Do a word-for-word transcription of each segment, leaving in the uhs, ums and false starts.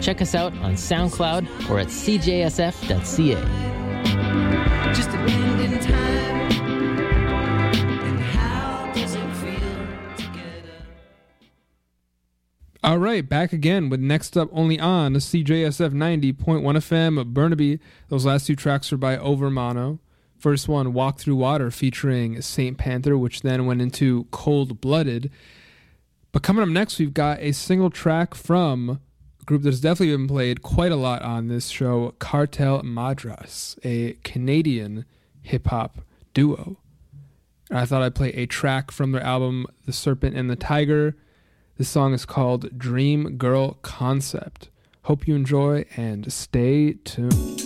Check us out on SoundCloud or at c j s f dot c a. Just a bend in time. And how does it feel together? All right, back again with Next Up only on C J S F ninety point one F M Burnaby. Those last two tracks were by Overmono. First one, Walk Through Water, featuring Saint Panther, which then went into Cold Blooded. But coming up next, we've got a single track from a group that's definitely been played quite a lot on this show, Cartel Madras, a Canadian hip-hop duo. And I thought I'd play a track from their album, The Serpent and the Tiger. This song is called Dream Girl Concept. Hope you enjoy and stay tuned.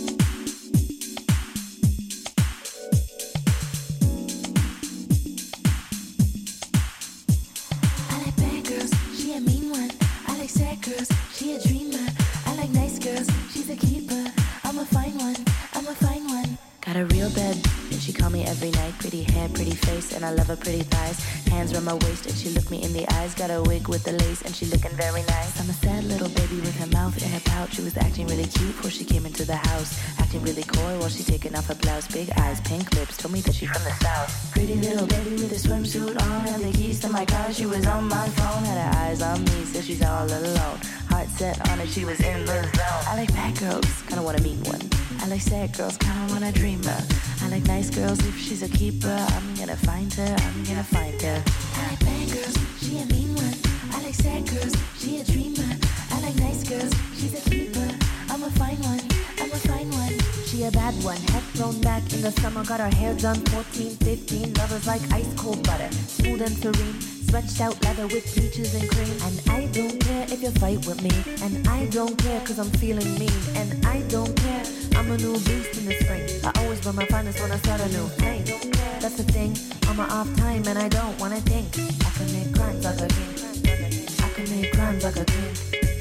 Got a real bed, and she call me every night. Pretty hair, pretty face, and I love her pretty thighs. Hands around my waist, and she look me in the eyes. Got a wig with the lace, and she looking very nice. I'm a sad little baby with her mouth in her pouch. She was acting really cute before she came into the house. Acting really coy while she taking off her blouse. Big eyes, pink lips, told me that she's from the south. Pretty little baby with a swimsuit on. And the keys to my car, she was on my phone. Had her eyes on me, so she's all alone. Heart set on it, she was in the zone. I like bad girls, kinda wanna meet one. I like sad girls, kinda wanna dream her. I like nice girls, if she's a keeper, I'm gonna find her, I'm gonna find her. I like bad girls, she a mean one. I like sad girls, she a dreamer. I like nice girls, she's a keeper. I'm a fine one, I'm a fine one. She a bad one, head thrown back in the summer. Got her hair done, fourteen, fifteen. Lovers like ice cold butter, smooth and serene. Stretched out leather with peaches and cream. And I don't care if you fight with me. And I don't care cause I'm feeling mean. And I don't care, I'm a new beast in the spring. I always wear my finest when I start a new thing. That's the thing, I'm an off time and I don't wanna think. I can make crimes like a king. I can make crimes like a king.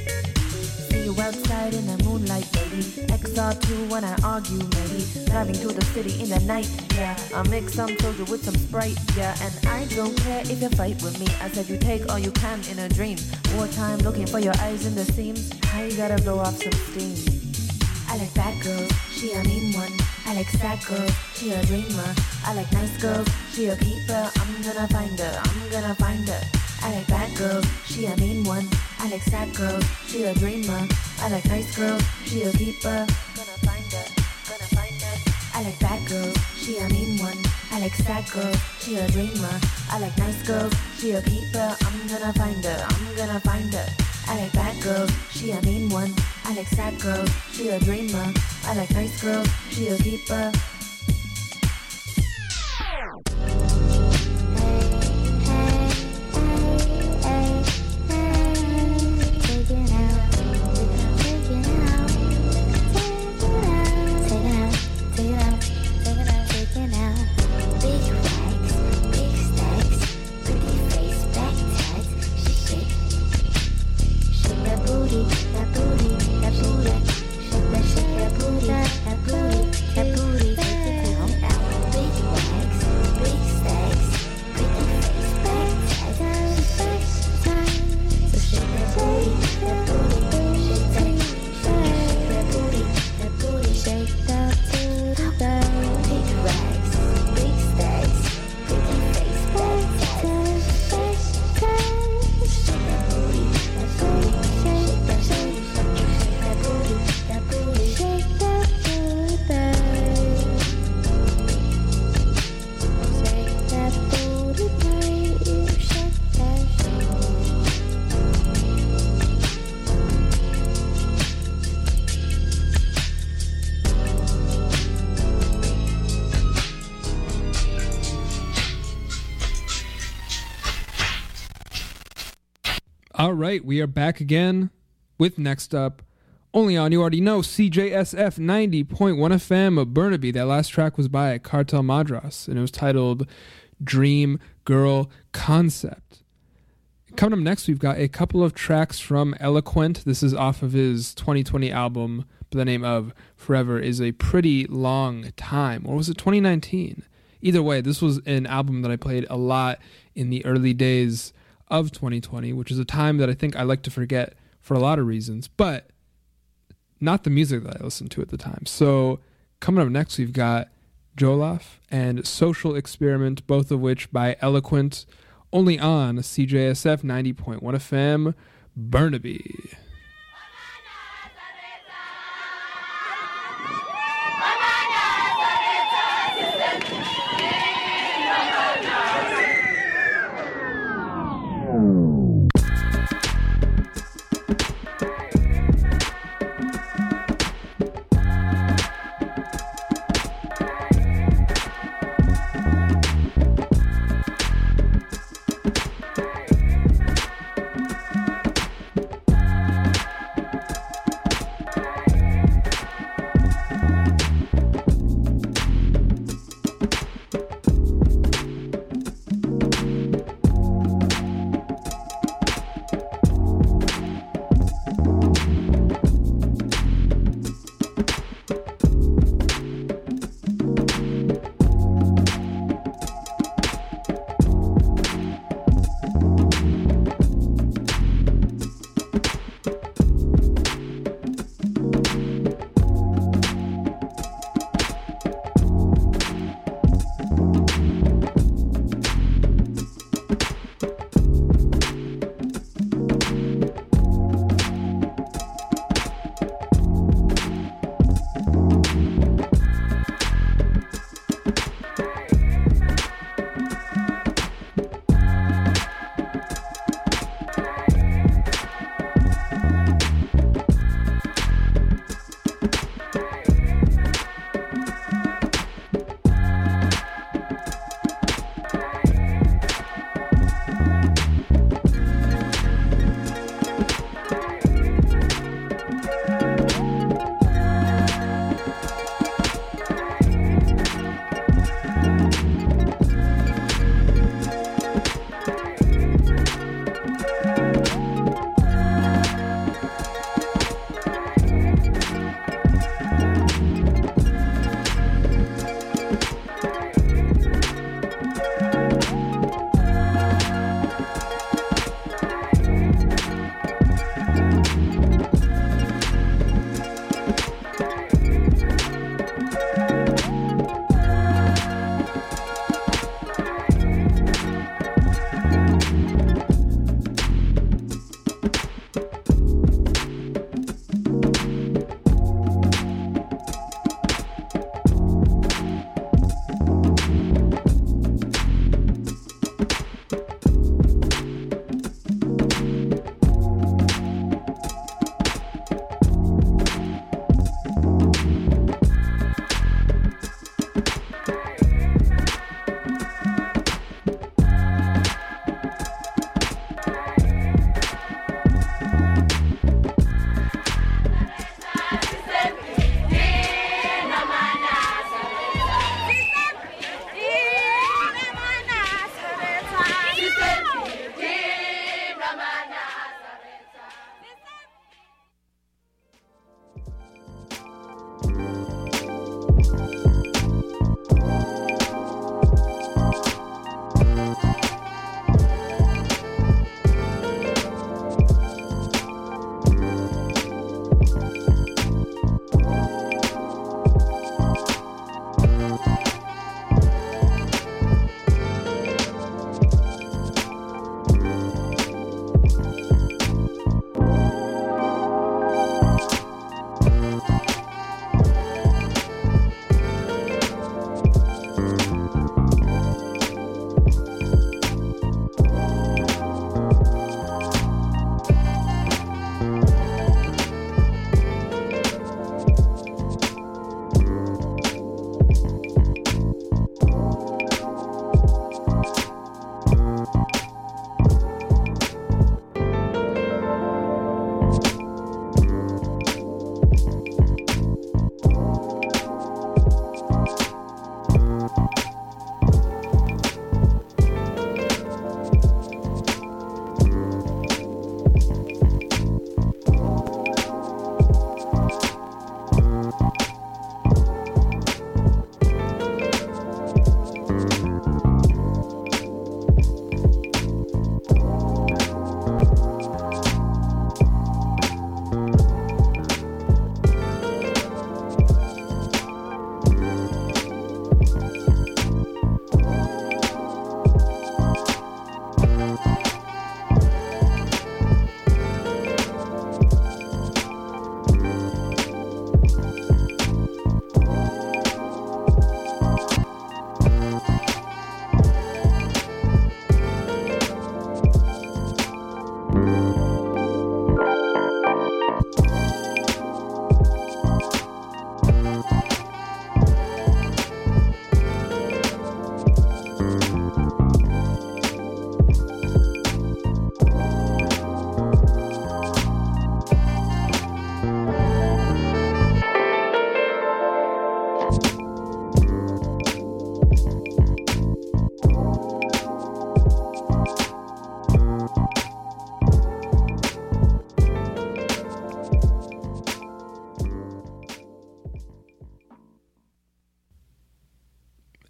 See you outside in the moonlight, baby. X R two when I argue, maybe. Driving through the city in the night, yeah. I'll mix some soda with some Sprite, yeah. And I don't care if you fight with me. I said you take all you can in a dream. Wartime looking for your eyes in the seams. How you gotta blow off some steam. I like bad girls, she a mean one. I like sad girls, she a dreamer. I like nice girls, she a keeper. I'm gonna find her, I'm gonna find her. I like bad girls, she a mean one. I like sad girls, she a dreamer. I like nice girls, she a keeper. Gonna find her, gonna find her. I like bad girls, she a mean one. I like sad girls, she a dreamer. I like nice girls, she a keeper. I'm gonna find her, I'm gonna find her. I like bad girls, she a mean one. I like sad girls, she a dreamer. I like nice girls, she a keeper. All right, we are back again with Next Up. Only on, you already know, C J S F ninety point one F M of Burnaby. That last track was by Cartel Madras, and it was titled Dream Girl Concept. Coming up next, we've got a couple of tracks from Eloquent. This is off of his twenty twenty album by the name of Forever Is a Pretty Long Time. Or was it twenty nineteen? Either way, this was an album that I played a lot in the early days of twenty twenty, which is a time that I think I like to forget for a lot of reasons. But not the music that I listened to at the time. So coming up next, we've got Jollof and Social Experiment, both of which by Eloquent, only on C J S F ninety point one F M, Burnaby.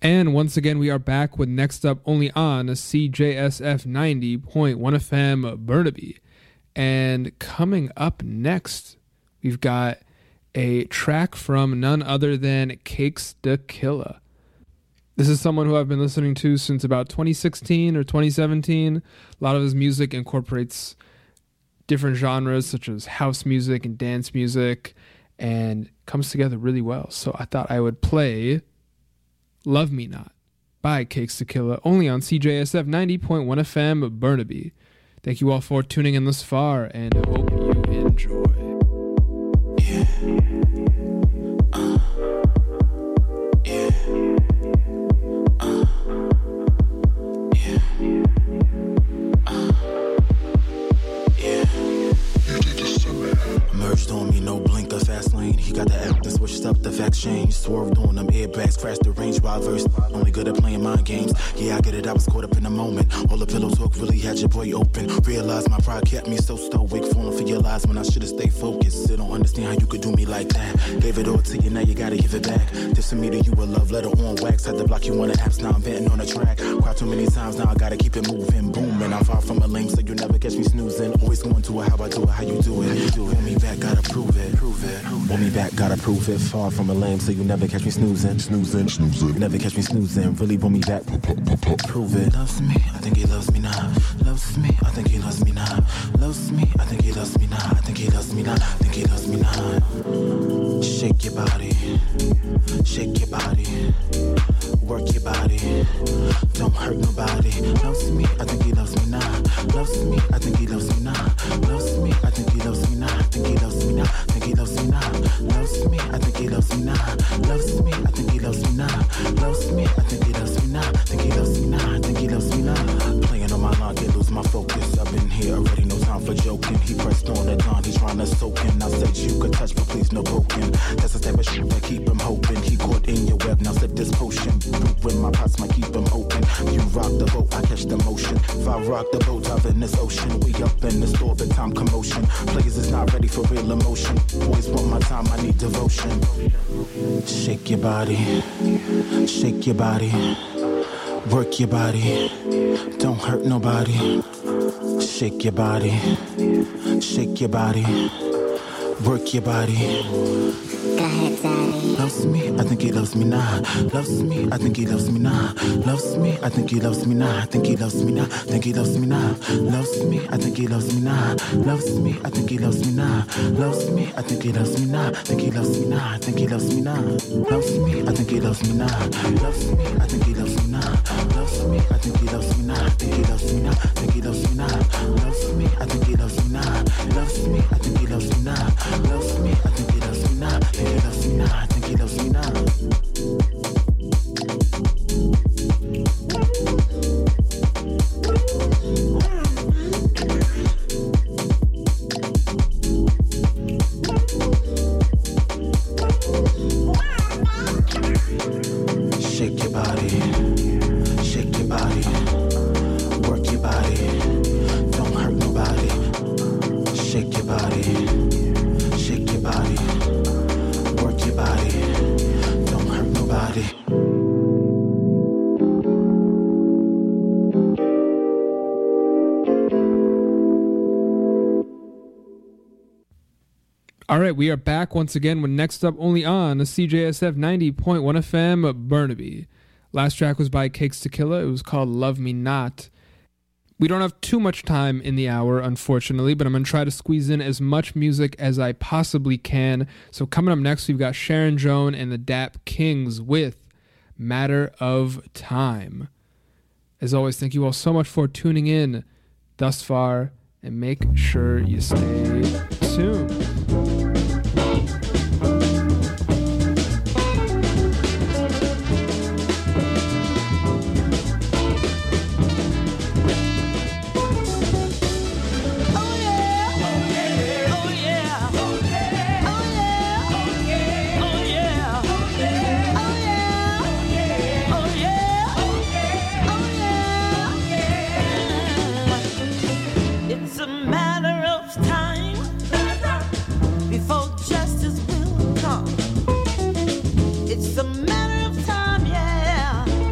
And once again, we are back with Next Up only on C J S F ninety point one F M Burnaby. And coming up next, we've got a track from none other than Cakes da Killa. This is someone who I've been listening to since about twenty sixteen or twenty seventeen. A lot of his music incorporates different genres such as house music and dance music and comes together really well. So I thought I would play Love Me Not by Cakes da Killa, only on C J S F ninety point one F M Burnaby. Thank you all for tuning in this far, and I hope you enjoy. Yeah. Uh. Yeah. Uh. Yeah. Uh. Yeah. Merged on me, no blinker, fast lane. He got the act and switched up the fact change. Swerved on them airbags, crashed the range drivers. Only good at playing mind games. Yeah, I get it, I was caught up in the moment. All the pillow talk really had your boy open. Realized my pride kept me so stoic. Falling for your lies when I should've stayed focused. Still don't understand how you could do me like that. Gave it all to you, now you gotta give it back. Dissing me to you a love letter on wax. Had to block you on the apps, now I'm venting on the track. Cried too many times, now I gotta keep it moving. Booming, I'm far from a lame, so you never catch me snoozing. Always going to it, how I do it, how you do it. How you do it. Want me back, gotta prove it. Prove it. Want me back, gotta prove it. Far from a lame, so you never catch me snoozing. Snoozing, snoozing. Never catch me snoozing. Really want me back, prove it. Loves me, I think he loves me now. Loves me, I think he loves me now. Loves me, I think he loves me now. I think he loves me now. I think he loves me now. Shake your body, shake your body, work your body. Don't hurt nobody. Loves me, I think he loves me now. Loves me, I think he loves me now. Loves me, I think he loves me now. I think he loves me now. I think he loves me now. Loves me, I think he loves me now. Loves me, I think he loves me now. Loves me, I think he loves me now. I think he loves me now. I think he loves me now. Playing on my line, can't lose my focus. I've been here already, no time for joking. He pressed on the dawn, he's trying to soak in. I said you could touch, but please no poking. That's the type of shit that keep him hoping. He caught in your web, now sip this potion. When my pots might keep him open. You rock the boat, I catch the motion. If I rock the boat, dive in this ocean. We up in the store, the time commotion. Players is not ready for real emotion. Always want my time, I need devotion. Shake your body, shake your body, work your body, don't hurt nobody. Shake your body, shake your body, work your body. Go ahead, daddy. Loves me, I think he loves me now. Loves me, I think he loves me now. Loves me, I think he loves me now. I think he loves me now. Think he loves me now. Loves me, I think he loves me now. Loves me, I think he loves me now. Loves me, I think he loves me now. Think he loves me now. I think he loves me now. Loves me, I think he loves me now. Loves me, I think he loves me now. Loves me, I think he loves me now. Think he loves me now. Think he loves me now. Loves me, I think he loves me now. Loves me, I think he loves me now. Loves me, I think he loves me now. Think he loves me now. I think he loves me now. Shake your body, shake your body, work your body, don't hurt nobody. Shake your body, shake your body, work your body, don't hurt nobody. All right, we are back once again with Next Up only on C J S F ninety point one F M Burnaby. Last track was by Cakes da Killa. It was called Love Me Not. We don't have too much time in the hour, unfortunately, but I'm going to try to squeeze in as much music as I possibly can. So coming up next, we've got Sharon Joan and the Dap Kings with Matter of Time. As always, thank you all so much for tuning in thus far, and make sure you stay tuned. It's a matter of time before justice will come. It's a matter of time, yeah,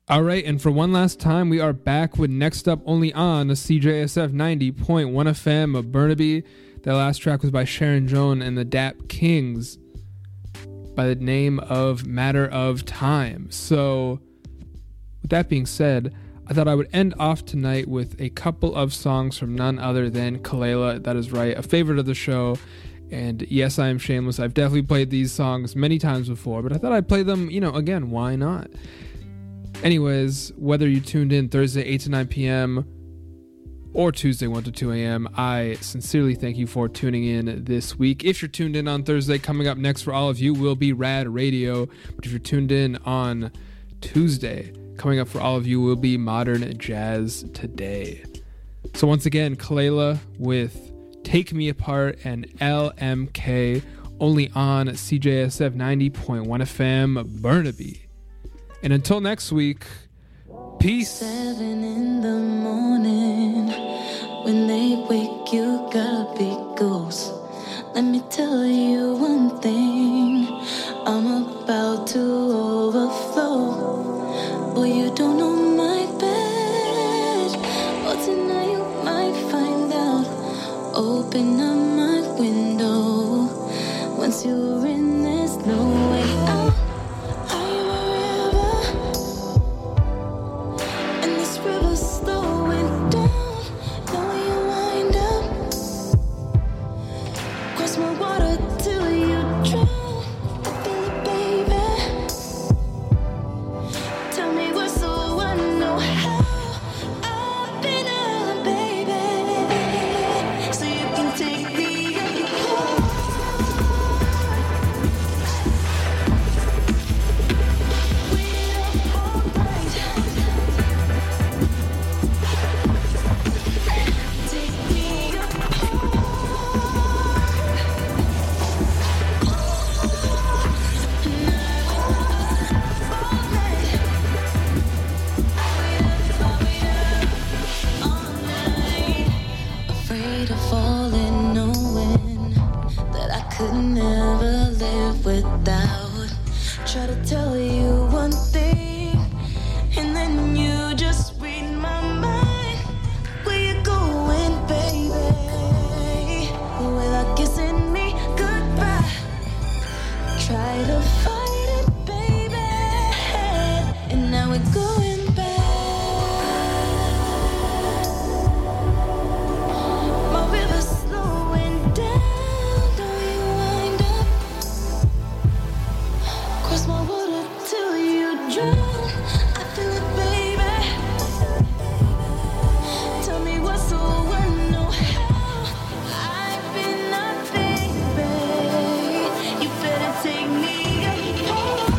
All right, and for one last time, we are back with Next Up only on C J S F ninety point one F M of Burnaby. That last track was by Sharon Joan and the Dap Kings by the name of Matter of Time. So, with that being said, I thought I would end off tonight with a couple of songs from none other than Kelela. That is right, a favorite of the show. And yes, I am shameless. I've definitely played these songs many times before, but I thought I'd play them, you know, again, why not? Anyways, whether you tuned in Thursday eight to nine p.m. or Tuesday one to two a.m., I sincerely thank you for tuning in this week. If you're tuned in on Thursday, coming up next for all of you will be Rad Radio. But if you're tuned in on Tuesday, coming up for all of you will be Modern Jazz Today. So once again, Kelela with Take Me Apart and L M K, only on C J S F ninety point one F M Burnaby. And until next week, peace. Seven in the morning, when they wake you, gotta be ghost. Let me tell you one thing, I'm about to overflow. Boy, you don't know my bed, but tonight you might find out. Open up my window, once you're in, there's no way out. Try to tell you one thing, and then you just read my mind. Where you going, baby? Without kissing me goodbye. Try to fight it, baby, and now we're going back. My river's slowing down. Don't you wind up? Cross my water till you drown. I feel it, baby. Tell me what's so I know how. I've been a baby. You better take me apart.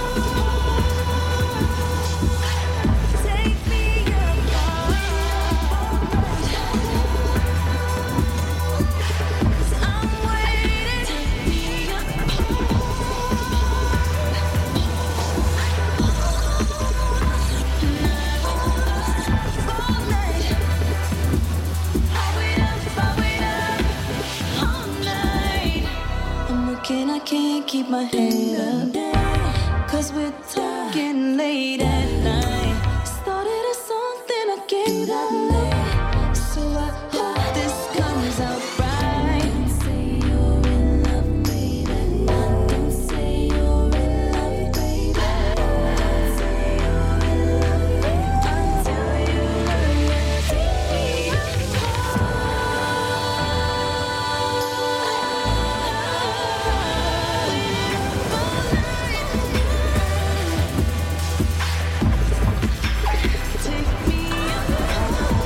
Take me apart. 'Cause I'm waiting. Take me apart. I can't keep my head up, 'cause we're talking late at night. Started a song, then I gave up. So I hope this comes out right. Don't say you're in love, baby. Don't say you're in love, baby. Don't say you're in love, baby. Until you learn to take me apart. Take me apart.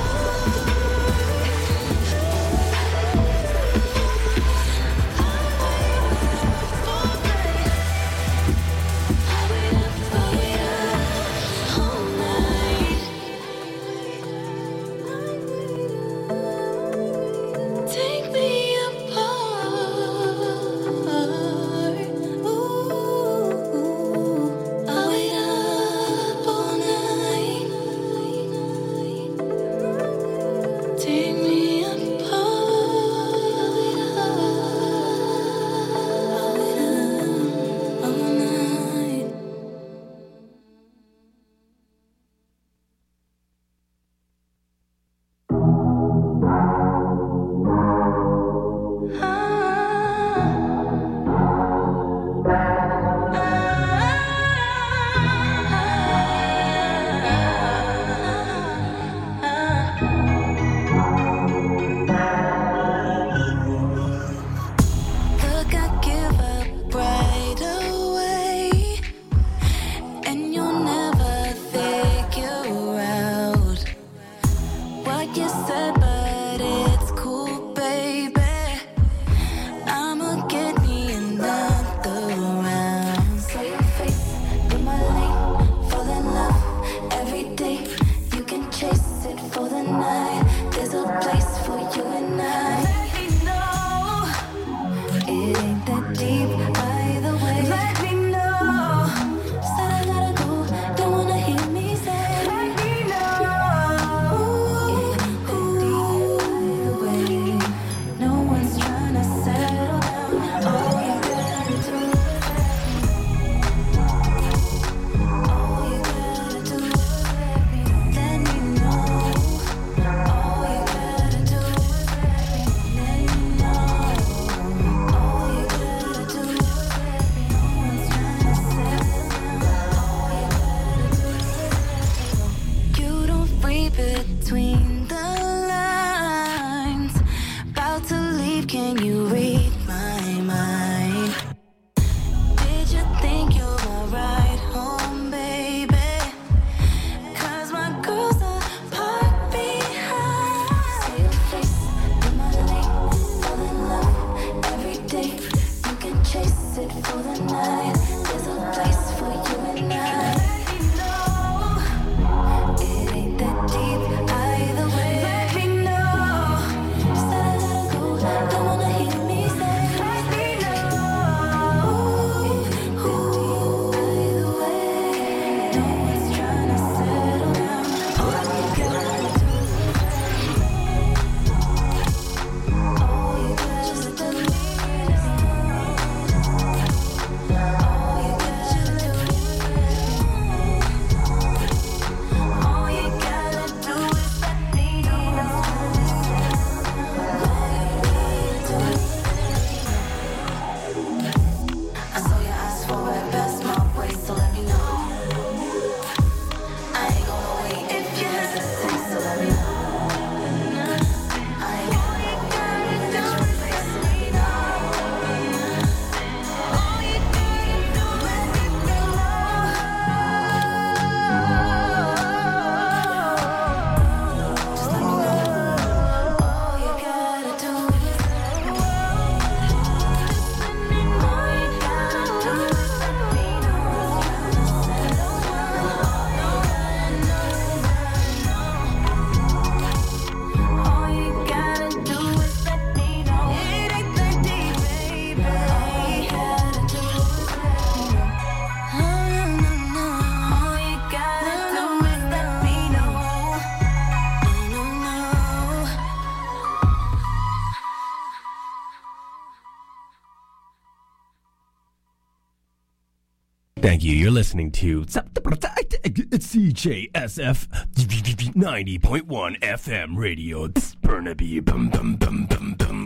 Thank you. You're listening to C J S F ninety point one F M radio. Burnaby. Bum, bum, bum, bum, bum.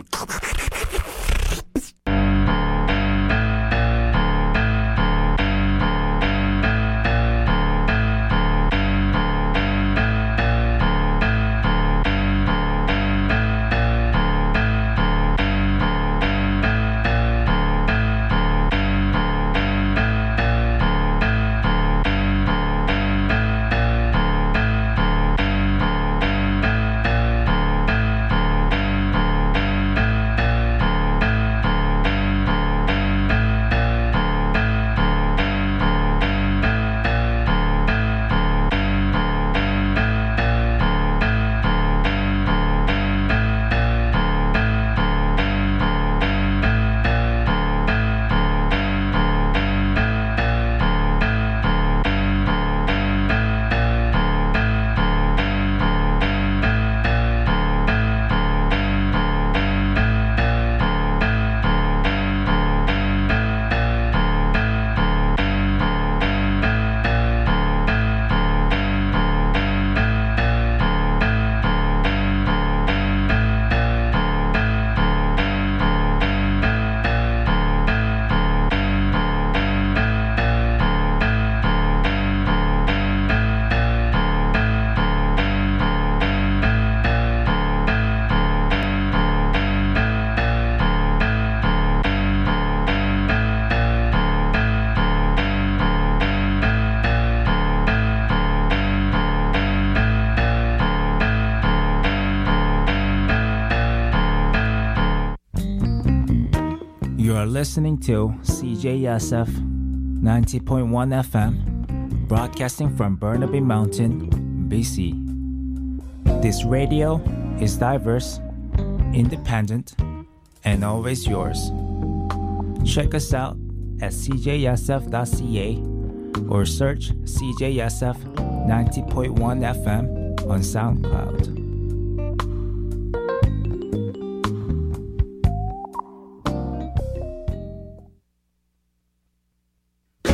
You are listening to C J S F ninety point one F M, broadcasting from Burnaby Mountain, B C. This radio is diverse, independent, and always yours. Check us out at c j s f dot c a or search C J S F ninety point one F M on SoundCloud.